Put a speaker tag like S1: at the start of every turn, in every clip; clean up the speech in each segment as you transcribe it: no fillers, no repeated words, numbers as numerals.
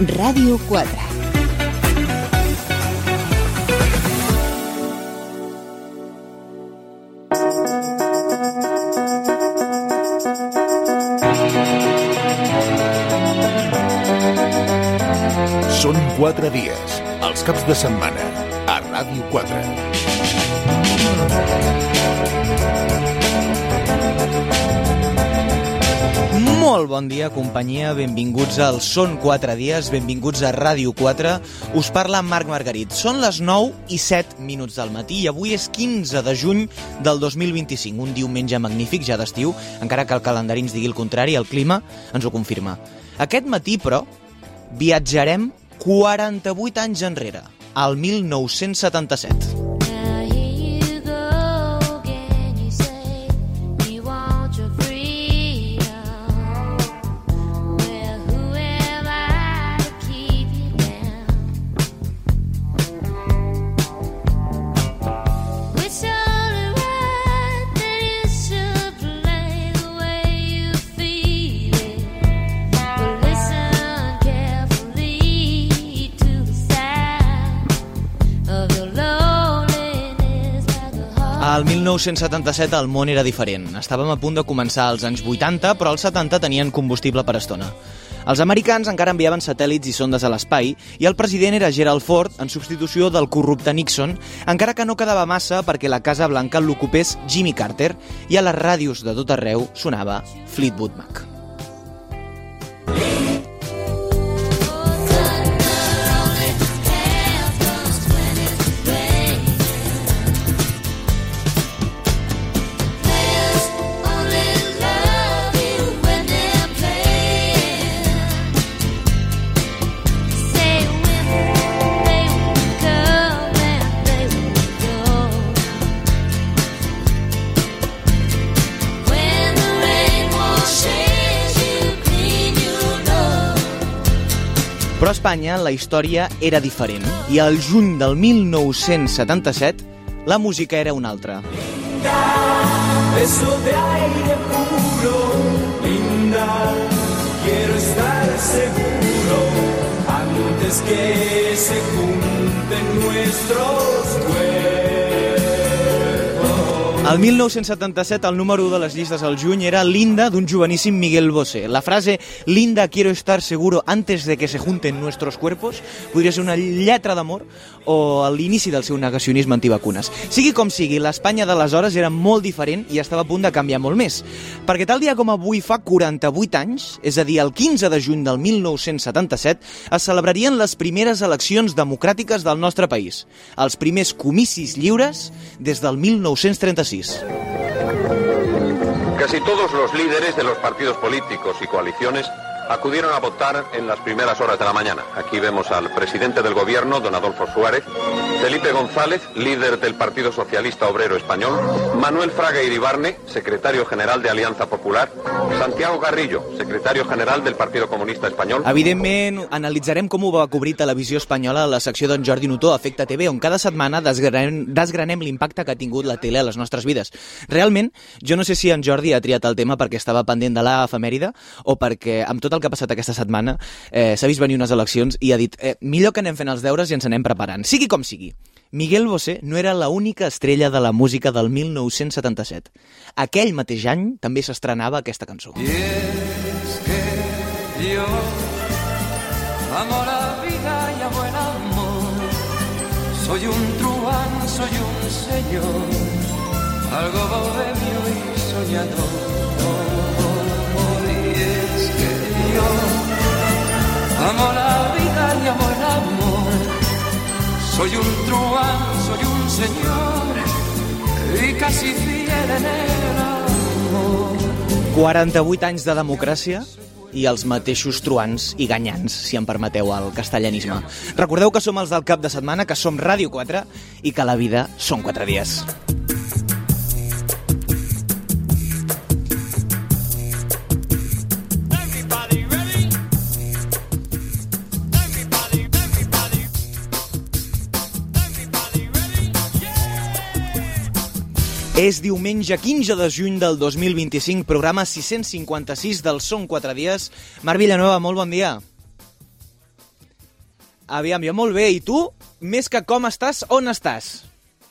S1: Ràdio 4.
S2: Són 4 dies, els caps de setmana, a Ràdio 4.
S3: Molt bon dia, companyia, benvinguts al Són 4 dies, benvinguts a Ràdio 4. Us parla Marc Margarit. Són les 9:07 del matí i avui és 15 de juny del 2025, un diumenge magnífic, ja d'estiu, encara que el calendari ens digui el contrari, el clima ens ho confirma. Aquest matí, però, viatjarem 48 anys enrere, al 1977. Al 1977 el món era diferent. Estàvem a punt de començar als anys 80, però als 70 tenien combustible per estona. Els americans encara enviaven satèl·lits i sondes a l'espai i el president era Gerald Ford en substitució del corrupte Nixon, encara que no quedava massa perquè la Casa Blanca l'ocupés Jimmy Carter i a les ràdios de tot arreu sonava Fleetwood Mac. Però a Espanya la història era diferent i al juny del 1977 la música era una altra.
S4: Linda, beso de aire puro, linda, quiero estar seguro antes que se junten nuestros cuerpos.
S3: El 1977 el número 1 de les llistes al juny era Linda, d'un joveníssim Miguel Bosé. La frase Linda, quiero estar seguro antes de que se junten nuestros cuerpos podria ser una lletra d'amor o l'inici del seu negacionisme antivacunes. Sigui com sigui, l'Espanya d'aleshores era molt diferent i estava a punt de canviar molt més. Perquè tal dia com avui fa 48 anys, és a dir, el 15 de juny del 1977, es celebrarien les primeres eleccions democràtiques del nostre país. Els primers comicis lliures des del 1936.
S5: Casi todos los líderes de los partidos políticos y coaliciones acudieron a votar en las primeras horas de la mañana. Aquí vemos al presidente del gobierno, don Adolfo Suárez, Felipe González, líder del Partido Socialista Obrero Español, Manuel Fraga Iribarne, secretario general de Alianza Popular, Santiago Garrillo, secretario general del Partido Comunista Espanyol.
S3: Evidentment, analitzarem com ho va cobrir Televisió Espanyola a la secció d'en Jordi Notó, Efecte TV, on cada setmana desgranem l'impacte que ha tingut la tele a les nostres vides. Realment, jo no sé si en Jordi ha triat el tema perquè estava pendent de la efemèride o perquè amb tot el que ha passat aquesta setmana s'ha vist venir unes eleccions i ha dit millor que anem fent els deures i ens anem preparant. Sigui com sigui, Miguel Bosé no era l'única estrella de la música del 1977. Aquell mateix any també s'estrenava aquesta cançó.
S4: Y es que yo amo la vida y amo el amor. Soy un truán, soy un señor, algo bohemio y soñador. Yo amo la vida y amo el amor. Soy un truán, soy un señor y casi fiel en el amor.
S3: 48 anys de democràcia i els mateixos truans i ganyans, si em permeteu el castellanisme. Recordeu que som els del cap de setmana, que som Ràdio 4 i que la vida són 4 dies. És diumenge 15 de juny del 2025, programa 656 del Són 4 dies. Marc Villanueva, molt bon dia. Aviam, jo molt bé. I tu, més que com estàs, on estàs?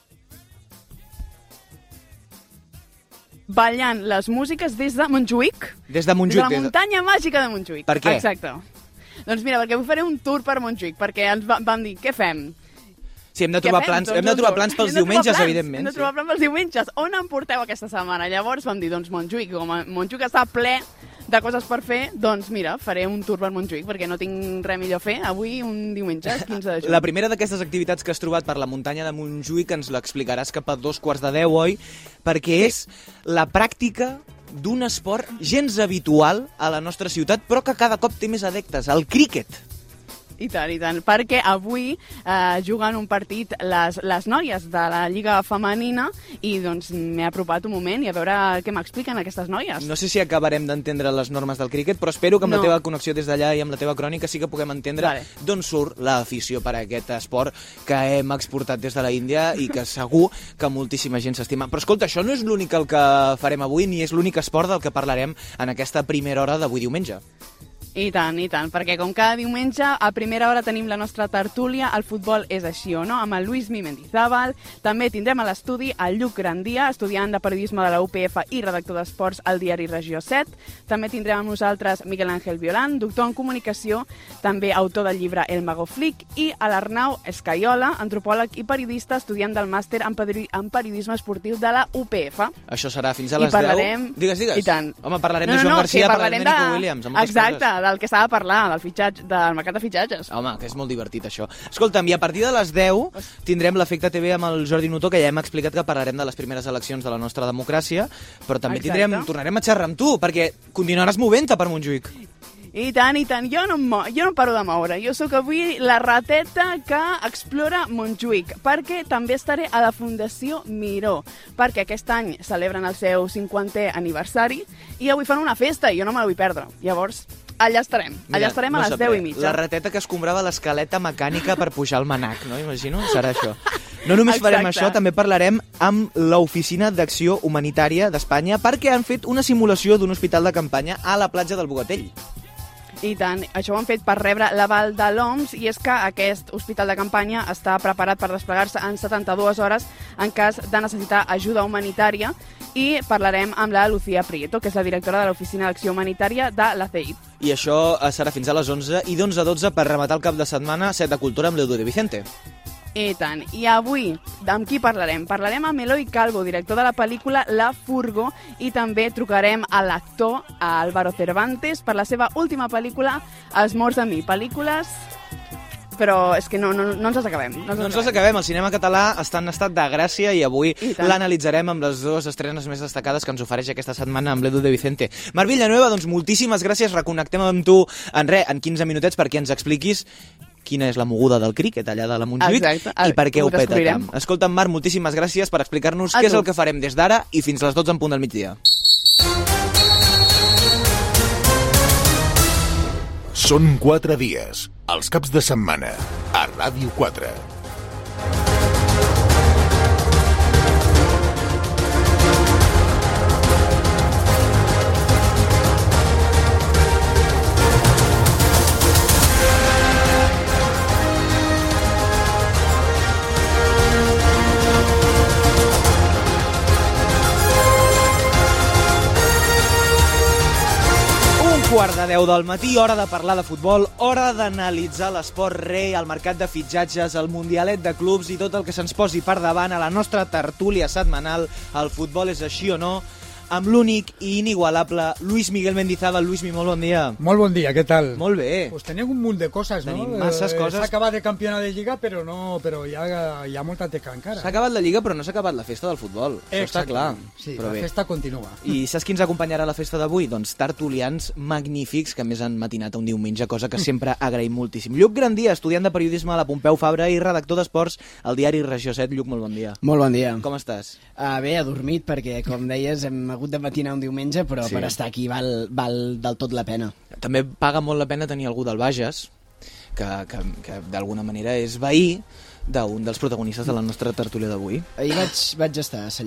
S1: Ballant les músiques des de Montjuïc.
S3: Des de Montjuïc.
S1: Des de la muntanya màgica de Montjuïc.
S3: Per què?
S1: Exacte. Doncs mira, perquè avui faré un tour per Montjuïc, perquè ens vam dir, què fem?
S3: Sí, hem de trobar plans pels diumenges, evidentment.
S1: Hem de trobar plans pels diumenges. On em porteu aquesta setmana? Llavors vam dir, doncs Montjuïc, com Montjuïc està ple de coses per fer, doncs mira, faré un tour per Montjuïc, perquè no tinc res millor a fer avui, un diumenge, 15 de juny.
S3: La primera d'aquestes activitats que has trobat per la muntanya de Montjuïc ens l'explicaràs cap a 2:15, oi? Perquè és la pràctica d'un esport gens habitual a la nostra ciutat, però que cada cop té més adeptes, el críquet.
S1: I tant, perquè avui juguen un partit les noies de la Lliga Femenina i doncs m'he apropat un moment i a veure què m'expliquen aquestes noies.
S3: No sé si acabarem d'entendre les normes del críquet, però espero que amb la teva connexió des d'allà i amb la teva crònica sí que puguem entendre d'on surt l'afició per a aquest esport que hem exportat des de la Índia i que segur que moltíssima gent s'estima. Però escolta, això no és l'únic el que farem avui ni és l'únic esport del que parlarem en aquesta primera hora d'avui diumenge.
S1: I tant, perquè com cada diumenge a primera hora tenim la nostra tertúlia El futbol és així o no, amb el Luismi Mendizábal. També tindrem a l'estudi el Lluc Grandia, estudiant de periodisme de la UPF i redactor d'esports al diari Regió 7. També tindrem amb nosaltres Miguel Ángel Violant, doctor en comunicació, també autor del llibre El Mago Flick, i a l'Arnau Escaiola, antropòleg i periodista, estudiant del màster en periodisme esportiu de la UPF.
S3: Això serà fins a les 10? Digues.
S1: I tant.
S3: Home, parlarem de Joan Garcia, parlarem de Nico Williams.
S1: Exacte, del que s'ha de parlar, del mercat de fitxatges.
S3: Home, que és molt divertit això. Escolta'm, i a partir de les 10 tindrem l'Efecte TV amb el Jordi Nutó, que ja hem explicat que parlarem de les primeres eleccions de la nostra democràcia, però també tornarem a xerrar amb tu, perquè continuaràs movent-te per Montjuïc.
S1: I tant, jo no paro de moure. Jo sóc avui la rateta que explora Montjuïc, perquè també estaré a la Fundació Miró, perquè aquest any celebren el seu 50è aniversari i avui fan una festa i jo no me la vull perdre. Llavors, allà estarem a les 10:30.
S3: La rateta que escombrava l'escaleta mecànica per pujar al Manac, no? Imagino, serà això. No només farem això, també parlarem amb l'Oficina d'Acció Humanitària d'Espanya perquè han fet una simulació d'un hospital de campanya a la platja del Bogatell.
S1: I tant, això ho han fet per rebre l'aval de l'OMS i és que aquest hospital de campanya està preparat per desplegar-se en 72 hores en cas de necessitar ajuda humanitària i parlarem amb la Lucía Prieto, que és la directora de l'Oficina d'Acció Humanitària de l'ACEID.
S3: I això serà fins a les 11 i d'11 a 12 per rematar el cap de setmana 7 de Cultura amb l'Edu de Vicente.
S1: I tant. I avui, amb qui parlarem? Parlarem amb Eloi Calvo, director de la pel·lícula La Furgo, i també trucarem a l'actor Álvaro Cervantes per la seva última pel·lícula Els morts de mi. Pel·lícules... però és que no ens les acabem.
S3: No ens les acabem. El cinema català està en estat de gràcia i avui l'analitzarem amb les dues estrenes més destacades que ens ofereix aquesta setmana amb l'Edu de Vicente. Marc Villanueva, doncs moltíssimes gràcies. Reconnectem amb tu en 15 minutets perquè ens expliquis quina és la moguda del críquet allà de la Montjuïc i per què ho peta tant. Escolta'm, Marc, moltíssimes gràcies per explicar-nos què és el que farem des d'ara i fins les 12 en punt del migdia.
S2: Són 4 dies, els caps de setmana, a Ràdio 4.
S3: Quart de 10 del matí, hora de parlar de futbol, hora d'analitzar l'esport rei, el mercat de fitxatges, el mundialet de clubs i tot el que se'ns posi per davant a la nostra tertúlia setmanal. El futbol és així o no? Amb l'únic i inigualable Luis Miguel Mendizábal. Luismi, molt bon dia.
S6: Molt bon dia, què tal?
S3: Molt bé.
S6: Pues tenim un munt de coses, no?
S3: Tenim masses coses.
S6: S'ha acabat de campionat de Lliga, però hi ha molta teca encara.
S3: S'ha acabat la Lliga, però no s'ha acabat la festa del futbol. Això està clar.
S6: Sí,
S3: però
S6: la festa continua.
S3: I saps qui ens acompanyarà a la festa d'avui? Doncs tertulians magnífics que més han matinat un diumenge, cosa que sempre agraïm moltíssim. Lluc Grandia, estudiant de periodisme a la Pompeu Fabra i redactor d'esports al diari Regió 7. Lluc, molt bon dia.
S7: Molt bon dia.
S3: Com estàs?
S7: Bé, adormit, perquè, com deies, hem hagut de matinar un diumenge, però per estar aquí val del tot la pena.
S3: També paga molt la pena tenir algú del Bages, que d'alguna manera és veí d'un dels protagonistes de la nostra tertúlia d'avui.
S7: Ahir vaig estar a Sallent.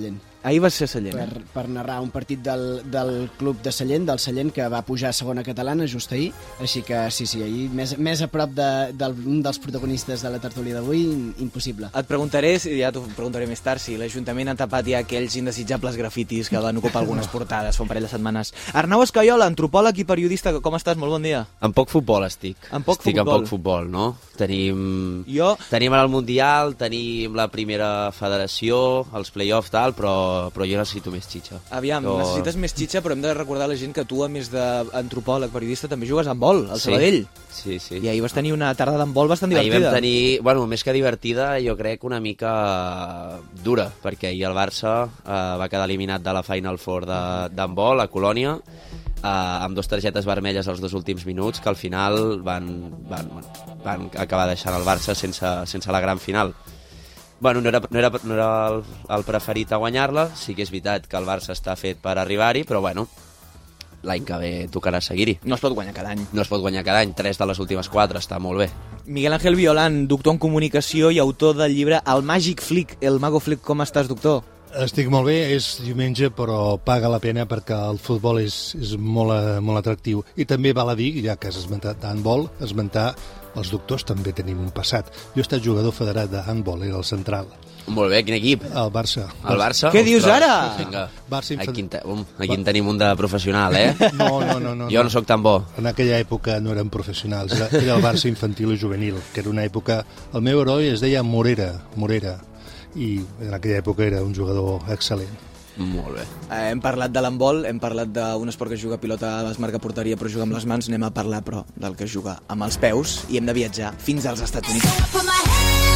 S3: Ahir va ser a Sallent.
S7: Per narrar un partit del club de Sallent, del Sallent, que va pujar a segona catalana just ahir, així que sí, ahir més a prop d'un dels protagonistes de la tertúlia d'avui, impossible.
S3: Et preguntaré, ja t'ho preguntaré més tard, si l'Ajuntament ha tapat ja aquells indesitjables grafitis que van ocupar algunes portades fa un parell de setmanes. Arnau Escaiola, antropòleg i periodista, com estàs? Molt bon dia.
S8: En poc futbol estic.
S3: En poc
S8: futbol, no? Tenim el Mundial, tenim la primera federació, els play-offs, tal, però jo necessito més xitxa.
S3: Aviam, necessites més xitxa, però hem de recordar a la gent que tu, a més d'antropòleg, periodista, també jugues a handbol, al Sabadell.
S8: Sí.
S3: I ahir vas tenir una tarda d'handbol bastant divertida.
S8: Ahir vam tenir, més que divertida, jo crec una mica dura, perquè ahir el Barça va quedar eliminat de la Final Four d'handbol a Colònia, amb 2 targetes vermelles als 2 últims minuts, que al final van acabar deixant el Barça sense la gran final. Bueno, no era el preferit a guanyar-la, sí que és veritat que el Barça està fet per arribar-hi, però bueno, l'any que ve tocarà seguir-hi.
S3: No es pot guanyar cada any.
S8: No es pot guanyar cada any, 3 de les últimes 4, està molt bé.
S3: Miguel Ángel Violant, doctor en comunicació i autor del llibre El Màgic Flick, el Mago Flick. Com estàs, doctor?
S9: Estic molt bé, és diumenge, però paga la pena perquè el futbol és molt atractiu. I també val a dir, ja que has esmentat handbol, esmentar els doctors també tenim un passat. Jo he estat jugador federat de handbol, era el central.
S8: Molt bé, quin equip?
S9: El Barça.
S8: El Barça?
S3: Què dius ara?
S8: Vinga.
S9: Barça
S8: aquí en tenim un de professional, eh?
S9: No.
S8: Jo no sóc tan bo.
S9: En aquella època no érem professionals, era el Barça infantil i juvenil, que era una època... El meu heroi es deia Morera, i en aquella època era un jugador excel·lent.
S8: Molt bé.
S3: Hem parlat de l'handbol, hem parlat d'un esport que juga pilota, es marca porteria però juga amb les mans, anem a parlar però del que juga amb els peus i hem de viatjar fins als Estats Units.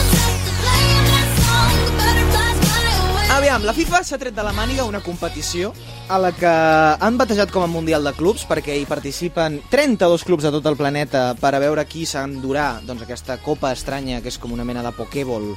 S3: Aviam, la FIFA s'ha tret de la màniga una competició a la que han batejat com a Mundial de Clubs perquè hi participen 32 clubs a tot el planeta per a veure qui s'endurà aquesta copa estranya que és com una mena de pokéball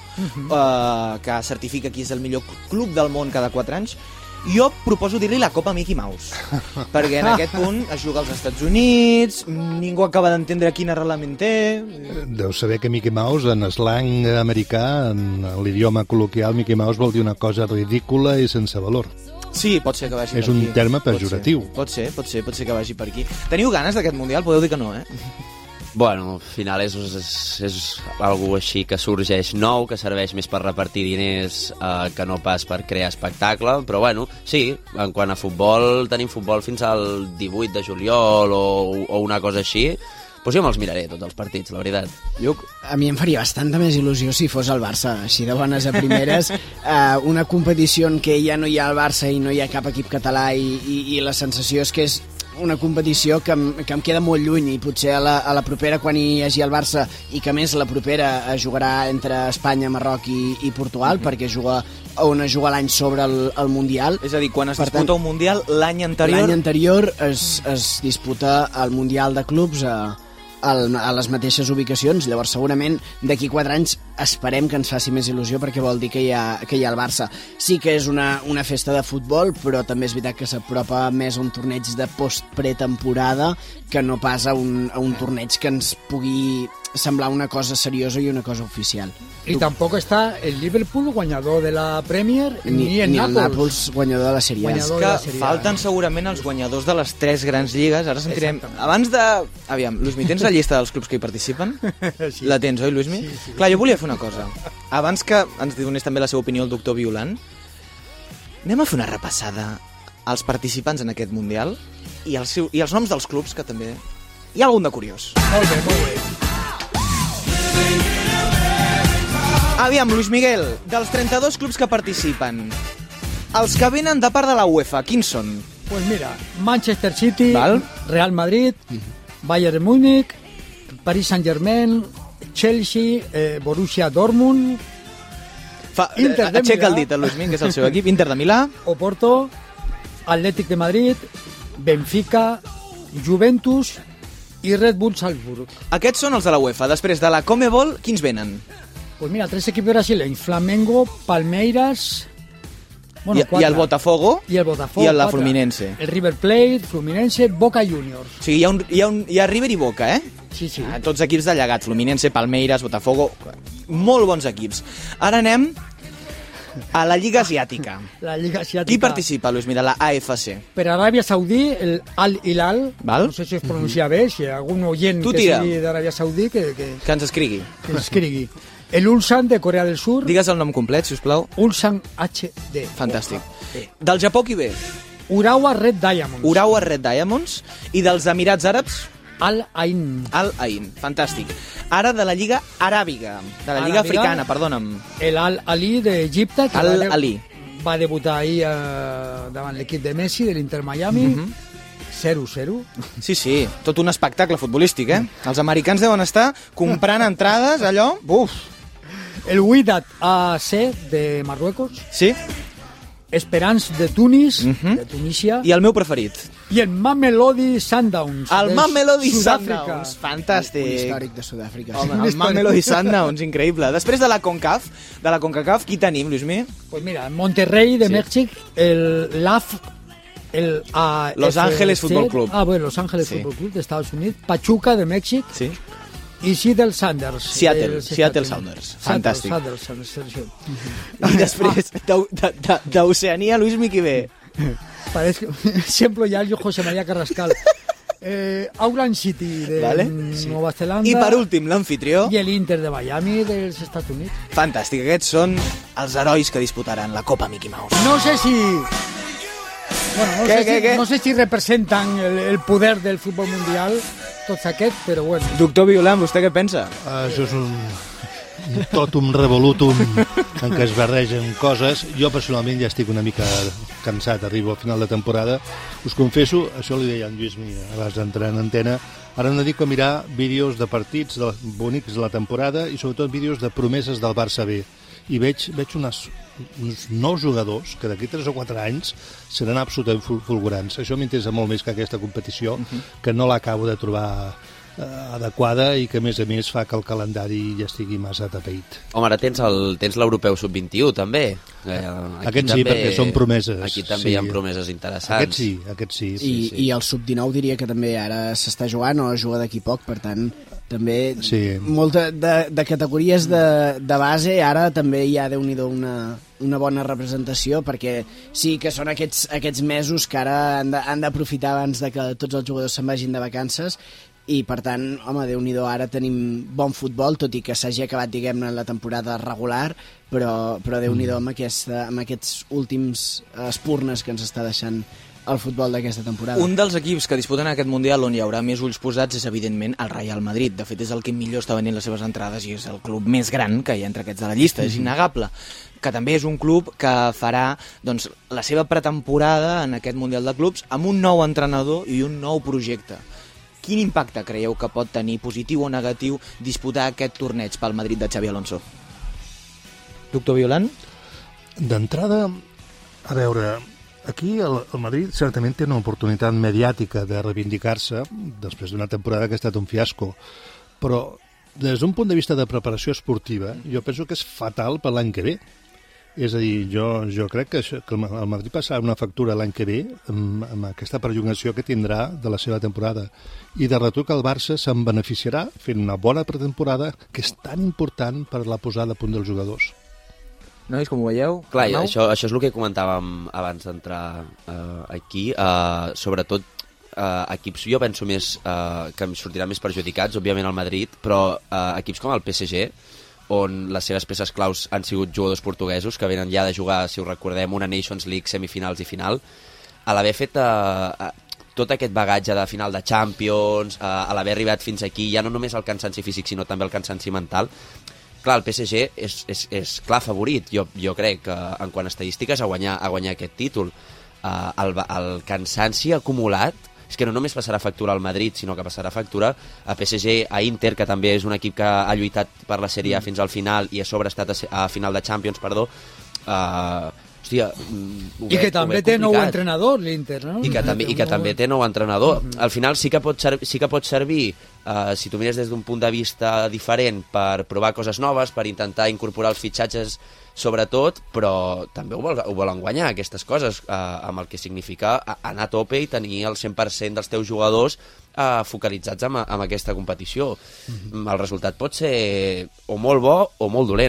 S3: que certifica qui és el millor club del món cada 4 anys. Jo proposo dir-li la Copa Mickey Mouse, perquè en aquest punt es juga als Estats Units, ningú acaba d'entendre quin reglament té...
S9: Deu saber que Mickey Mouse, en slang americà, en l'idioma col·loquial, Mickey Mouse vol dir una cosa ridícula i sense valor.
S3: Sí, pot ser que vagi per aquí.
S9: És un terme pejoratiu.
S3: Pot ser que vagi per aquí. Teniu ganes d'aquest Mundial? Podeu dir que no, eh?
S8: Bueno, al final és algo així que sorgeix nou, que serveix més per repartir diners que no pas per crear espectacle, però bueno, sí, en quant a futbol, tenim futbol fins al 18 de juliol o una cosa així, doncs jo me'ls miraré tots els partits, la veritat.
S3: Lluc?
S7: A mi em faria bastanta més il·lusió si fos el Barça, així de bones a primeres, una competició en què ja no hi ha el Barça i no hi ha cap equip català i la sensació és que és una competició que em queda molt lluny i potser a la propera quan hi hagi el Barça i que a més la propera es jugarà entre Espanya, Marroc i Portugal perquè on es juga l'any sobre el Mundial.
S3: És a dir, quan es disputa un Mundial l'any anterior
S7: es disputa el Mundial de clubs a les mateixes ubicacions, llavors segurament d'aquí 4 anys esperem que ens faci més il·lusió perquè vol dir que hi ha el Barça. Sí que és una festa de futbol, però també és veritat que s'apropa més a un torneig de post-pretemporada que no pas a un torneig que ens pugui semblar una cosa seriosa i una cosa oficial.
S6: I tampoc està el Liverpool guanyador de la Premier ni el
S7: Nàpols guanyador de la Sèrie A.
S3: És que falten segurament els guanyadors de les 3 grans lligues. Ara sentirem... Abans de... Aviam, Luismi, tens la llista dels clubs que hi participen? Sí. La tens, oi, Luismi?
S6: Sí.
S3: Clar, jo volia fer una cosa. Abans que ens donés també la seva opinió el doctor Violant, anem a fer una repassada als participants en aquest Mundial i els noms dels clubs, que també hi ha algun de curiós.
S6: Molt bé.
S3: Aviam, Luis Miguel, dels 32 clubs que participen, els que venen de part de la UEFA, quins són?
S6: Pues mira, Manchester City,
S3: Val.
S6: Real Madrid, Bayern Múnich, Paris Saint-Germain, Chelsea, Borussia Dortmund, Inter de
S3: aixeca
S6: Milà,
S3: el dit, Luis Miguel, que és el seu equip, Inter de Milà,
S6: Oporto, Atlètic de Madrid, Benfica, Juventus i Red Bull Salzburg.
S3: Aquests són els de la UEFA. Després de la Conmebol, quins venen?
S6: Pues mira, 3 equipos brasileños, Flamengo, Palmeiras... Bueno,
S3: I el Botafogo
S6: i el Botafogo,
S3: i la
S6: 4.
S3: Fluminense.
S6: El River Plate, Fluminense, Boca Juniors.
S3: O sigui, hi ha River i Boca, eh?
S6: Sí.
S3: Tots equips de llegat, Fluminense, Palmeiras, Botafogo, molt bons equips. Ara anem A la Lliga Asiàtica.
S6: La Lliga Asiàtica.
S3: Qui participa, Luis Mira, la AFC?
S6: Per Aràbia Saudí, el Al-Hilal,
S3: Val?
S6: no sé si es pronuncia bé, si hi ha algun oient
S3: Tu
S6: que
S3: tira.
S6: sigui d'Aràbia Saudí que
S3: Que ens escrigui.
S6: ens escrigui. El Ulsan de Corea del Sur,
S3: Digues el nom complet, si us plau.
S6: Ulsan HD.
S3: Fantàstic. Del Japó qui ve?
S6: Urawa Red Diamonds.
S3: Urawa Red Diamonds. I dels Emirats Àrabs?
S6: Al-Ain.
S3: Al-Ain. Fantàstic. Ara de la Lliga Aràbiga. De la Lliga
S6: Aràbiga.
S3: Africana, perdona'm.
S6: El Al-Ali d'Egipte, que
S3: Al-Ali.
S6: va debutar ahir davant l'equip de Messi, de l'Inter Miami. 0-0.
S3: Sí, sí, tot un espectacle futbolístic, eh? Els americans deuen estar comprant entrades, allò... Uf!
S6: El Wydad AC de Marruecos.
S3: Sí?
S6: Esperance de Tunis, de Tunísia.
S3: I el meu preferit.
S6: I el Mamelodi Sundowns.
S3: El
S6: de
S3: Mamelodi
S6: Sud-àfrica.
S3: Sundowns. Fantàstic.
S7: Un històric de Sud-àfrica.
S3: Home, el Mamelodi Sundowns, increïble. Després de la CONCACAF, qui tenim, Lluïsmi?
S6: Pues mira, Monterrey de Mèxic, el LAF, el
S3: Los Ángeles
S6: AFC,
S3: Fútbol Club.
S6: Bueno, Los Ángeles
S3: Sí.
S6: Fútbol Club de Estados Unidos, Pachuca de Mèxic
S3: Sí.
S6: i Seattle Sounders.
S3: Seattle Sounders. Fantàstic.
S6: Seattle.
S3: I després, d'Oceania, Lluïsmi, qui ve?
S6: Parece que siempre ya el José María Carrascal. Auckland City de
S3: Vale.
S6: Nueva Zelanda.
S3: I per últim, l'anfitrió.
S6: I l'Inter de Miami dels Estats Units.
S3: Fantàstic, aquests són els herois que disputaran la Copa Mickey Mouse.
S6: No sé si... Bueno, no sé si representan el poder del futbol mundial, tots aquests, però bueno.
S3: Doctor Violant, vostè què pensa?
S9: Això és un totum revolutum en què es barregen coses. Jo personalment ja estic una mica cansat, arribo al final de temporada. Us confesso, això li deia en Lluís abans d'entrar en antena, ara em dedico a mirar vídeos de partits bonics de la temporada i sobretot vídeos de promeses del Barça B. I veig uns nous jugadors que d'aquí 3 o 4 anys seran absolutament fulgurants. Això m'interessa molt més que aquesta competició, que no l'acabo de trobar adequada i que a més fa que el calendari ja estigui massa atapeït.
S8: Home, ara tens l'Europeu Sub-21 també.
S9: Aquest sí, perquè són promeses.
S8: Aquí també hi ha promeses interessants.
S9: Aquest sí.
S7: I el Sub-19 diria que també ara s'està jugant o juga d'aquí poc, per tant també molta de categories de base ara també hi ha, Déu-n'hi-do, una bona representació, perquè sí que són aquests mesos que ara han d'aprofitar abans de que tots els jugadors se'n vagin de vacances. I per tant, home, Déu-n'hi-do, ara tenim bon futbol, tot i que s'hagi acabat, diguem-ne, la temporada regular, però Déu-n'hi-do amb aquests últims espurnes que ens està deixant el futbol d'aquesta temporada.
S3: Un dels equips que disputen aquest Mundial on hi haurà més ulls posats és, evidentment, el Real Madrid. De fet, és el que millor està venint les seves entrades i és el club més gran que hi ha entre aquests de la llista, és innegable. Que també és un club que farà doncs, la seva pretemporada en aquest Mundial de Clubs amb un nou entrenador i un nou projecte. Quin impacte creieu que pot tenir, positiu o negatiu, disputar aquest torneig pel Madrid de Xabi Alonso? Doctor Violant?
S9: D'entrada, a veure, aquí el Madrid certament té una oportunitat mediàtica de reivindicar-se després d'una temporada que ha estat un fiasco, però des d'un punt de vista de preparació esportiva jo penso que és fatal per l'any que ve. És a dir, jo crec que el Madrid passarà una factura l'any que ve amb aquesta perllongació que tindrà de la seva temporada. I de retruc el Barça se'n beneficiarà fent una bona pretemporada que és tan important per la posada a punt dels jugadors.
S3: Nois, com ho veieu?
S8: Clar, això és el que comentàvem abans d'entrar aquí. Sobretot, equips, jo penso més que em sortiran més perjudicats, òbviament el Madrid, però equips com el PSG, on les seves peces claus han sigut jugadors portuguesos que venen ja de jugar, si ho recordem, una Nations League, semifinals i final, a l'haver fet tot aquest bagatge de final de Champions, a l'haver arribat fins aquí, ja no només el cansanci físic, sinó també el cansanci mental. Clar, el PSG és clar favorit, jo crec, en quant a estadístiques, a guanyar aquest títol. El cansanci acumulat és que no només passarà factura al Madrid, sinó que passarà factura a PSG, a Inter, que també és un equip que ha lluitat per la Sèrie A fins al final i a sobre ha estat a final de Champions, perdó. Hòstia,
S6: I que també té nou entrenador, l'Inter, no?
S8: I que també té nou entrenador. Al final sí que pot servir, si tu mires des d'un punt de vista diferent, per provar coses noves, per intentar incorporar els fitxatges sobretot, però també ho volen guanyar, aquestes coses, amb el que significa anar a tope i tenir el 100% dels teus jugadors focalitzats en aquesta competició. El resultat pot ser o molt bo o molt dolent.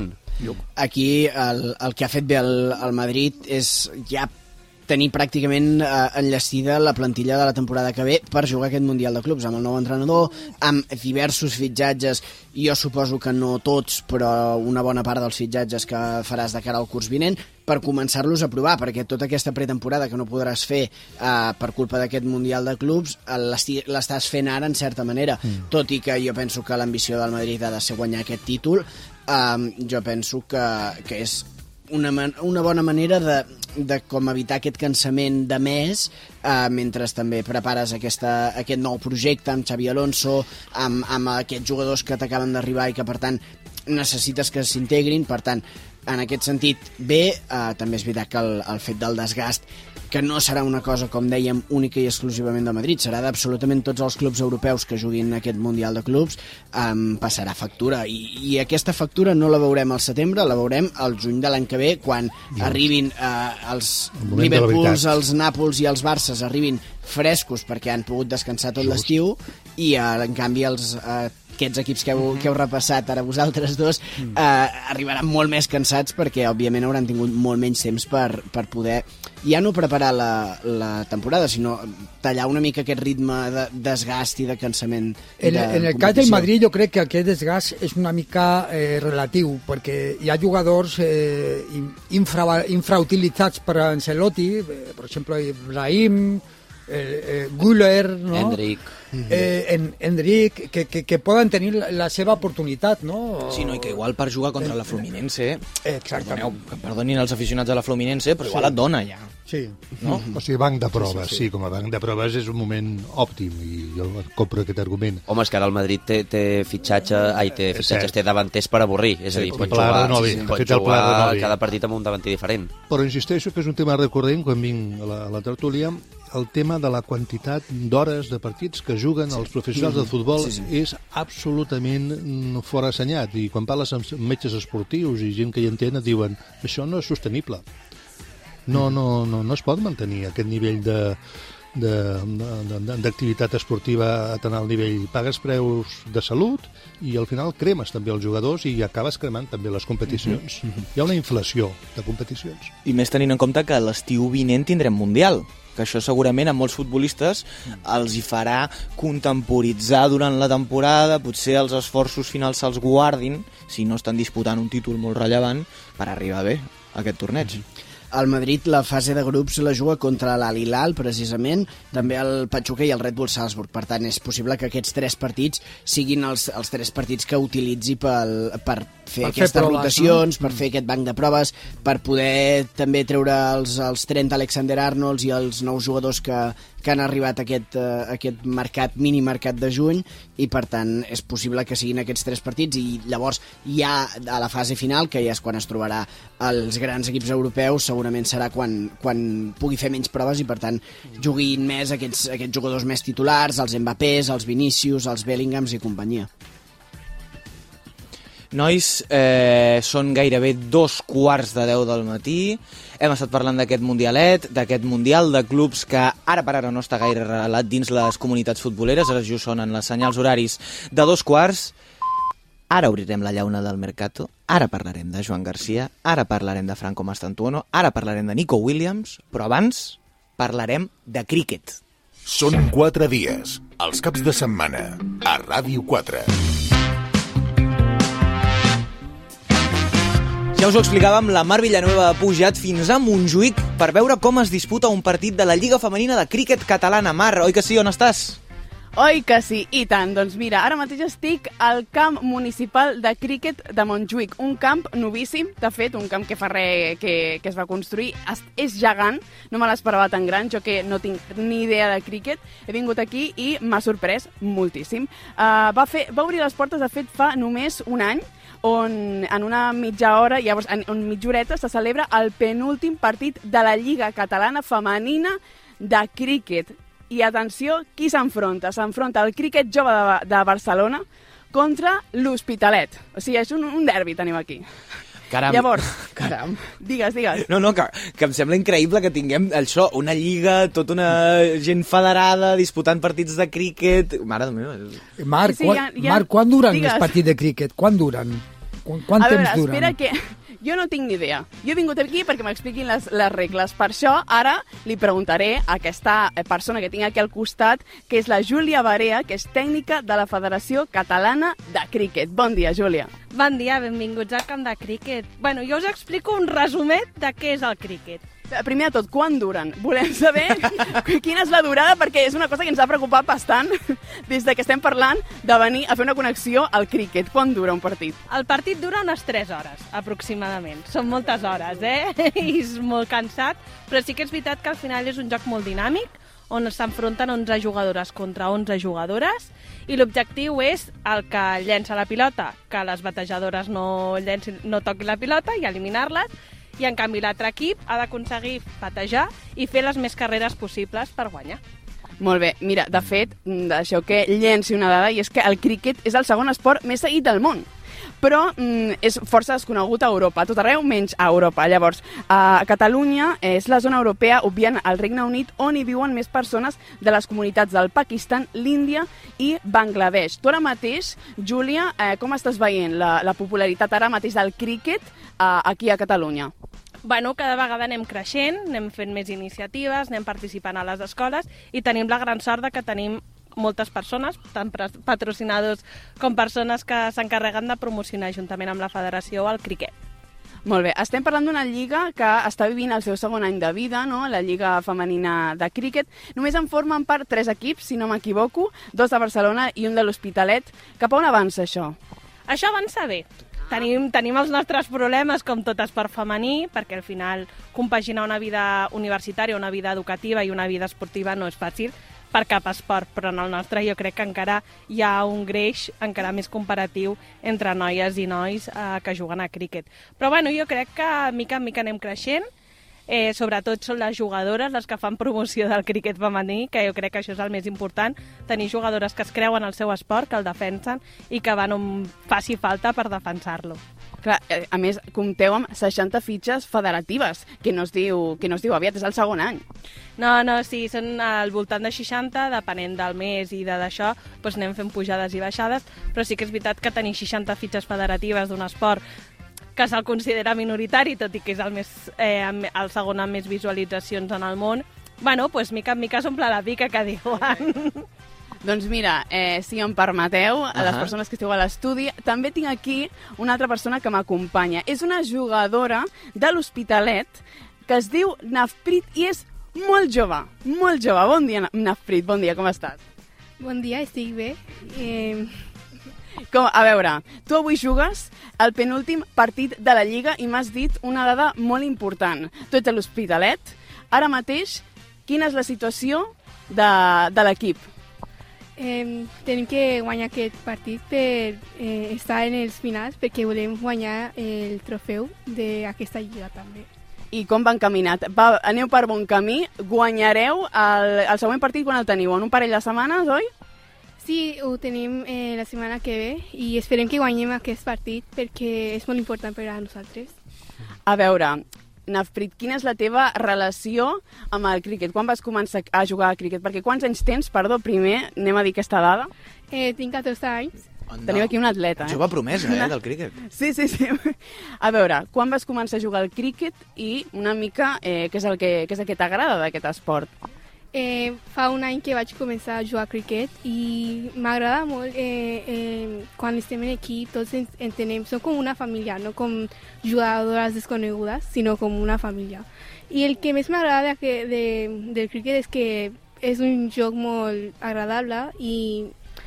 S7: Aquí el que ha fet bé el Madrid és ja tenir pràcticament enllestida la plantilla de la temporada que ve per jugar aquest Mundial de Clubs, amb el nou entrenador, amb diversos fitxatges, jo suposo que no tots, però una bona part dels fitxatges que faràs de cara al curs vinent, per començar-los a provar, perquè tota aquesta pretemporada que no podràs fer per culpa d'aquest Mundial de Clubs l'estàs fent ara en certa manera, tot i que jo penso que l'ambició del Madrid ha de ser guanyar aquest títol. Jo penso que és una bona manera de com evitar aquest cansament de mes mentre també prepares aquest nou projecte amb Xabi Alonso, amb aquests jugadors que t'acaben d'arribar i que per tant necessites que s'integrin. Per tant, en aquest sentit bé, també és veritat que el fet del desgast, que no serà una cosa, com dèiem, única i exclusivament de Madrid, serà d'absolutament tots els clubs europeus que juguin aquest Mundial de Clubs, passarà factura, i aquesta factura no la veurem al setembre, la veurem al juny de l'any que ve, quan arribin els Liverpools, els Nàpols i els Barces arribin frescos perquè han pogut descansar tot l'estiu, i en canvi aquests equips que heu repassat ara vosaltres dos arribaran molt més cansats perquè òbviament hauran tingut molt menys temps per poder ja no preparar la temporada, sinó tallar una mica aquest ritme de desgast i de cansament.
S6: En el cas del Madrid jo crec que aquest desgast és una mica relatiu, perquè hi ha jugadors infrautilitzats per Ancelotti, per exemple Ibrahim, Güler, no? Endrick, que poden tenir la seva oportunitat, no?
S3: Sí, no, i que igual per jugar contra la Fluminense,
S6: exactament,
S3: perdonin els aficionats de la Fluminense, però igual et dona ja.
S6: Sí.
S3: No?
S9: O sigui, banc de proves, sí, com a banc de proves és un moment òptim, i jo compro aquest argument.
S8: Home, és que ara el Madrid té davanters per avorrir, és a dir, pot jugar cada partit amb un davanter diferent.
S9: Però insisteixo que és un tema recurrent quan vinc a la tertúlia, el tema de la quantitat d'hores de partits que juguen els professionals del futbol és absolutament fora assenyat, i quan parles amb metges esportius i gent que hi entén et diuen això no és sostenible, no es pot mantenir aquest nivell d'activitat esportiva a tan alt nivell. Pagues preus de salut i al final cremes també els jugadors i acabes cremant també les competicions. Hi ha una inflació de competicions.
S3: I més tenint en compte que l'estiu vinent tindrem Mundial, que això segurament a molts futbolistes els hi farà contemporitzar durant la temporada, potser els esforços finals se'ls guardin, si no estan disputant un títol molt rellevant, per arribar bé a aquest torneig.
S7: El Madrid la fase de grups la juga contra l'Al Hilal, precisament, també el Pachuca i el Red Bull Salzburg. Per tant, és possible que aquests 3 partits siguin els 3 partits que utilitzi per fer aquestes rotacions, per fer aquest banc de proves, per poder també treure els 30 Alexander-Arnolds i els nous jugadors que han arribat a aquest mini-mercat de juny, i per tant és possible que siguin aquests 3 partits, i llavors ja a la fase final, que ja és quan es trobarà els grans equips europeus, segurament serà quan pugui fer menys proves i per tant juguin més aquests jugadors més titulars, els Mbappés, els Vinícius, els Bellinghams i companyia.
S3: Nois, són gairebé 2:15 del matí. Hem estat parlant d'aquest mundialet, d'aquest mundial de clubs que ara per ara no està gaire arrelat dins les comunitats futboleres. Ara just sonen les senyals horaris de 2:15. Ara obrirem la llauna del Mercato, ara parlarem de Joan Garcia, ara parlarem de Franco Mastantuono, ara parlarem de Nico Williams, però abans parlarem de críquet.
S2: Són 4 dies, els caps de setmana, a Ràdio 4.
S3: Ja us ho explicàvem, la Mar Villanueva ha pujat fins a Montjuïc per veure com es disputa un partit de la Lliga Femenina de Críquet Catalana. Mar, oi que sí? On estàs?
S1: Oi que sí, i tant. Doncs mira, ara mateix estic al camp municipal de críquet de Montjuïc, un camp novíssim, de fet, un camp que fa res que es va construir, és gegant, no me l'esperava tan gran, jo que no tinc ni idea de críquet, he vingut aquí i m'ha sorprès moltíssim. Va obrir les portes, de fet, fa només un any, on en una mitja hora, llavors en mitja horeta, se celebra el penúltim partit de la Lliga Catalana Femenina de Críquet. I atenció, qui s'enfronta? S'enfronta el Críquet Jove de Barcelona contra l'Hospitalet. O sigui, és un derbi, tenim aquí.
S3: Caram.
S1: Llavors, caram, digues.
S3: No, que em sembla increïble que tinguem això, una lliga, tota una gent federada disputant partits de críquet. Mare meva.
S6: Marc, quan duren els partits de críquet? Quan duren? Quant temps duren?
S1: Espera que... Jo no tinc ni idea. Jo he vingut aquí perquè m'expliquin les regles. Per això, ara li preguntaré a aquesta persona que tinc aquí al costat, que és la Júlia Barea, que és tècnica de la Federació Catalana de Críquet. Bon dia, Júlia.
S10: Bon dia, benvinguts al camp de críquet. Bueno, jo us explico un resumet de què és el críquet.
S1: Primer de tot, quan duren? Volem saber quina és la durada, perquè és una cosa que ens ha preocupat bastant des de que estem parlant de venir a fer una connexió al críquet. Quan dura un partit?
S10: El partit dura unes 3 hores, aproximadament. Són moltes hores, I és molt cansat, però sí que és veritat que al final és un joc molt dinàmic, on s'enfronten 11 jugadores contra 11 jugadores, i l'objectiu és el que llença la pilota, que les batejadores no toquin la pilota i eliminar-les, i en canvi l'altre equip ha d'aconseguir batejar i fer les més carreres possibles per guanyar.
S1: Molt bé, mira, de fet, deixeu que llenci una dada, i és que el críquet és el segon esport més seguit del món, però és força desconegut a Europa, a tot arreu menys a Europa. Llavors, a Catalunya és la zona europea, obviant el Regne Unit, on hi viuen més persones de les comunitats del Pakistan, l'Índia i Bangladesh. Tu ara mateix, Júlia, com estàs veient la popularitat ara mateix del críquet aquí a Catalunya?
S10: Bueno, cada vegada anem creixent, anem fent més iniciatives, anem participant a les escoles i tenim la gran sort de que tenim moltes persones, tant patrocinadors com persones que s'encarreguen de promocionar juntament amb la federació el críquet.
S1: Molt bé, estem parlant d'una lliga que està vivint el seu segon any de vida, no? La Lliga Femenina de Críquet. Només en formen part 3 equips, si no m'equivoco, 2 de Barcelona i un de l'Hospitalet. Cap a on avança això?
S10: Això avança bé. Tenim els nostres problemes, com tot esport femení, perquè al final compaginar una vida universitària, una vida educativa i una vida esportiva no és fàcil per cap esport, però en el nostre jo crec que encara hi ha un greix encara més comparatiu entre noies i nois que juguen a críquet. Però bueno, jo crec que mica en mica anem creixent, sobretot són les jugadores les que fan promoció del críquet femení, que jo crec que això és el més important, tenir jugadores que es creuen el seu esport, que el defensen i que van on faci falta per defensar-lo.
S1: Clar, a més, compteu amb 60 fitxes federatives, que no es diu aviat, és el segon any.
S10: No, sí, són al voltant de 60, depenent del mes i d'això, doncs anem fent pujades i baixades, però sí que és veritat que tenir 60 fitxes federatives d'un esport que se'l considera minoritari, tot i que és el segon amb més visualitzacions en el món, bueno, doncs mica en mica s'omple la pica, que diuen.
S1: Doncs mira, si em permeteu, a les persones que esteu a l'estudi, també tinc aquí una altra persona que m'acompanya. És una jugadora de l'Hospitalet que es diu Nafprit i és molt jove, molt jove. Bon dia, Nafprit, bon dia, com estàs?
S11: Bon dia, estic bé.
S1: A veure, tu avui jugues el penúltim partit de la Lliga i m'has dit una dada molt important. Tu ets a l'Hospitalet. Ara mateix, quina és la situació de l'equip?
S11: Tenim que guanyar aquest partit per estar en els finals, perquè volem guanyar el trofeu d'aquesta Lliga també.
S1: I com va encaminat? Aneu per bon camí? Guanyareu el següent partit quan el teniu? En un parell de setmanes, oi?
S11: Sí, ho tenim la setmana que ve i esperem que guanyem aquest partit perquè és molt important per a nosaltres.
S1: A veure, Nafprit, quina és la teva relació amb el críquet? Quan vas començar a jugar a críquet? Perquè quants anys tens? Perdó, primer anem a dir aquesta dada.
S11: Tinc 14 anys.
S1: Tenim aquí un atleta.
S3: Jove promesa, del críquet.
S1: Sí. A veure, quan vas començar a jugar al críquet i una mica què és el que t'agrada d'aquest esport?
S11: Fa un any que vaig començar a jugar a cricket i m'agrada molt quan estem en equip, tots entenem, som com una família, no com jugadores desconegudes, sinó com una família. I el que més m'agrada del cricket és que és un joc molt agradable i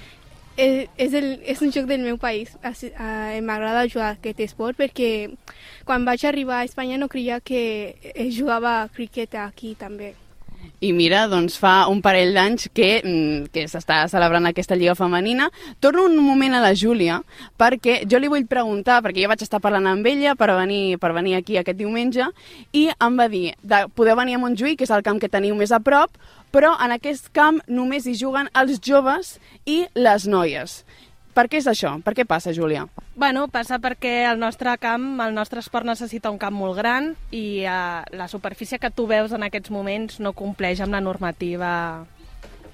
S11: és un joc del meu país. M'agrada jugar aquest esport perquè quan vaig arribar a Espanya no creia que jugava a cricket aquí també.
S1: I mira, doncs fa un parell d'anys que s'està celebrant aquesta Lliga Femenina. Torno un moment a la Júlia, perquè jo li vull preguntar, perquè jo vaig estar parlant amb ella per venir aquí aquest diumenge, i em va dir, podeu venir a Montjuïc, que és el camp que teniu més a prop, però en aquest camp només hi juguen els joves i les noies. Per què és això? Per què passa, Júlia?
S10: Bueno, passa perquè el nostre esport necessita un camp molt gran i la superfície que tu veus en aquests moments no compleix amb la normativa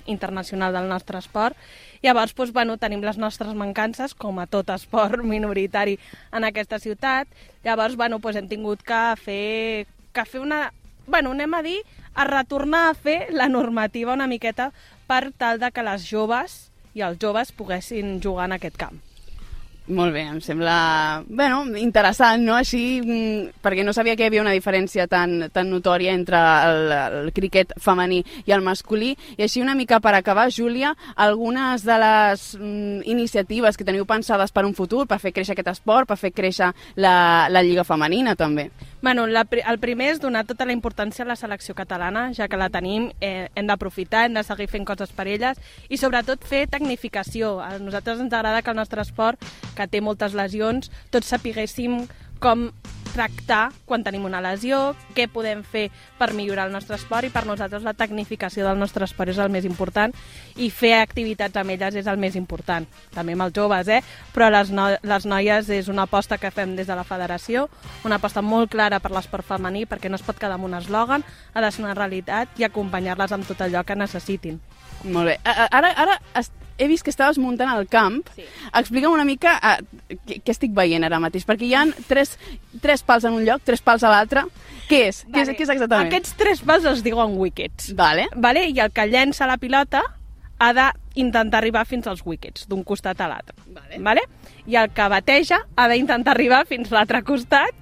S10: internacional del nostre esport. Llavors, doncs, bueno, tenim les nostres mancances, com a tot esport minoritari en aquesta ciutat. Llavors, bueno, doncs hem tingut que fer una... Bueno, anem a dir, a retornar a fer la normativa una miqueta per tal de que les joves i els joves poguessin jugar en aquest camp.
S1: Molt bé, em sembla interessant, no? Així, perquè no sabia que hi havia una diferència tan notòria entre el criquet femení i el masculí. I així una mica per acabar, Júlia, algunes de les iniciatives que teniu pensades per un futur, per fer créixer aquest esport, per fer créixer la lliga femenina també.
S10: Bueno, el primer és donar tota la importància a la selecció catalana, ja que la tenim, hem d'aprofitar, hem de seguir fent coses per elles i sobretot fer tecnificació. A nosaltres ens agrada que el nostre esport, que té moltes lesions, tots sapiguéssim com tractar quan tenim una lesió, què podem fer per millorar el nostre esport, i per nosaltres la tecnificació del nostre esport és el més important i fer activitats amb elles és el més important. També amb els joves, però les noies és una aposta que fem des de la federació, una aposta molt clara per l'esport femení, perquè no es pot quedar amb un eslògan, ha de ser una realitat i acompanyar-les amb tot allò que necessitin.
S1: Molt bé. Ara he vist que estaves muntant el camp. Sí. Explica'm una mica què estic veient ara mateix, perquè hi ha tres pals en un lloc, 3 pals a l'altre. Què és? Vale. Què és exactament?
S10: Aquests 3 pals es diuen wickets.
S1: Vale.
S10: I el que llença la pilota ha d'intentar arribar fins als wickets, d'un costat a l'altre. Vale. I el que bateja ha d'intentar arribar fins a l'altre costat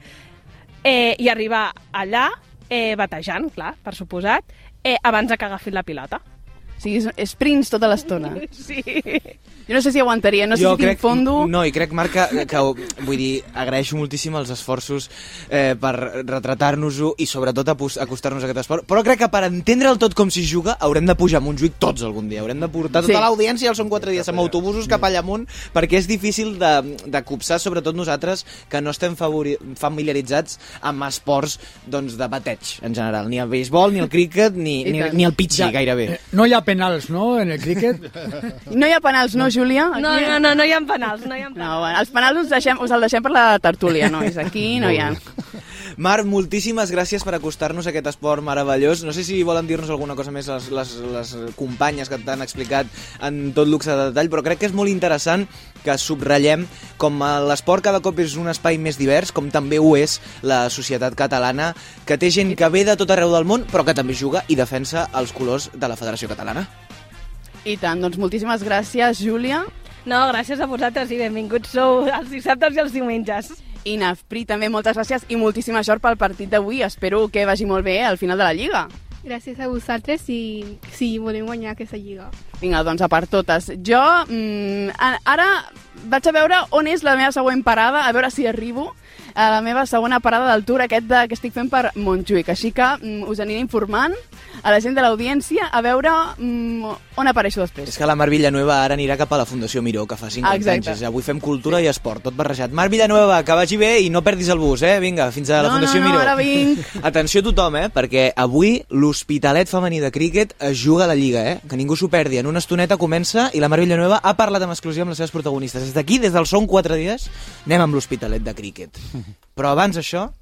S10: i arribar allà batejant, clar, per suposat, abans de que agafi la pilota.
S1: O sigui, sprints tota l'estona.
S10: Sí.
S1: Jo no sé si aguantaria, no sé si tinc fondo...
S3: No, i crec, Marc, que vull dir, agraeixo moltíssim els esforços per retratar-nos-ho i sobretot acostar-nos a aquest esport, però crec que per entendre'l tot com s'hi juga haurem de pujar a Montjuïc tots algun dia, haurem de portar tota l'audiència, són 4 dies amb autobusos cap allà amunt, perquè és difícil de copsar, sobretot nosaltres, que no estem familiaritzats amb esports de bateig, en general, ni el beisbol, ni el críquet, ni el pitxi, gairebé.
S6: No hi ha penals, no, en el críquet?
S1: No hi ha penals, no, Júlia?
S10: No hi ha penals,
S1: No, bueno, els penals us els deixem per la tertúlia, nois. Aquí no hi ha.
S3: Marc, moltíssimes gràcies per acostar-nos a aquest esport meravellós. No sé si volen dir-nos alguna cosa més les companyes que t'han explicat en tot luxe de detall, però crec que és molt interessant que subratllem com l'esport cada cop és un espai més divers, com també ho és la societat catalana, que té gent que ve de tot arreu del món, però que també juga i defensa els colors de la Federació Catalana.
S1: I tant, doncs moltíssimes gràcies, Júlia.
S10: No, gràcies a vosaltres i benvinguts sou els dissabtes i els diumenges.
S1: I Nafri, també moltes gràcies i moltíssima sort pel partit d'avui. Espero que vagi molt bé al final de la Lliga.
S11: Gràcies a vosaltres i sí, volem guanyar aquesta Lliga.
S1: Vinga, doncs a part totes. Jo ara vaig a veure on és la meva següent parada, a veure si arribo a la meva segona parada del tour aquest que estic fent per Montjuïc. Així que us aniré informant a la gent de l'audiència a veure on apareixo després.
S3: És que la Mar Villanueva ara anirà cap a la Fundació Miró, que fa 50 anys. Avui fem cultura i esport, tot barrejat. Mar Villanueva, que vagi bé i no perdis el bus, Vinga, fins a la Fundació Miró.
S1: No, ara vinc.
S3: Atenció a tothom, perquè avui l'Hospitalet femení de críquet es juga a la Lliga, que ningú s'ho perdi. En una estoneta comença i la Mar Villanueva ha parlat amb exclusiva amb les seves protagonistes. Des d'aquí, des del Són 4 dies, anem amb l'Hospitalet de críquet. Però abans això,